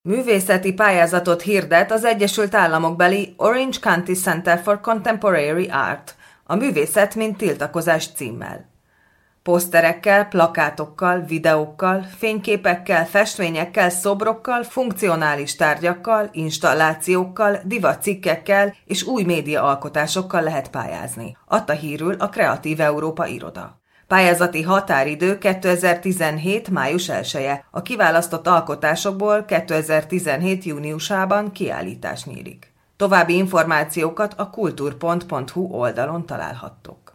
Művészeti pályázatot hirdet az Egyesült Államokbeli Orange County Center for Contemporary Art, a Művészet mint tiltakozás címmel. Poszterekkel, plakátokkal, videókkal, fényképekkel, festményekkel, szobrokkal, funkcionális tárgyakkal, installációkkal, divatcikkekkel és új média alkotásokkal lehet pályázni, adta hírül a Kreatív Európa iroda. Pályázati határidő 2017. május 1-e. A kiválasztott alkotásokból 2017. júniusában kiállítás nyílik. További információkat a kultur.hu oldalon találhattok.